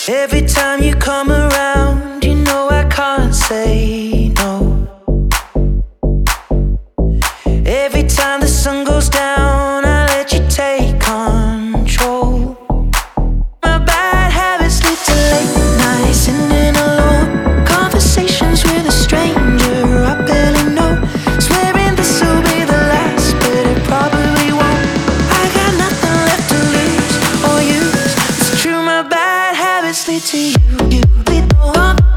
Every time you come around, you know I can't say no. Every time the sun goes down, I let you take control. My bad habits lead to late nights, sitting alone, conversations with a stranger I barely know, swearing this'll be the last, but it probably won't. I got nothing left to lose or use. It's true, my bad habits lead to you. You lead the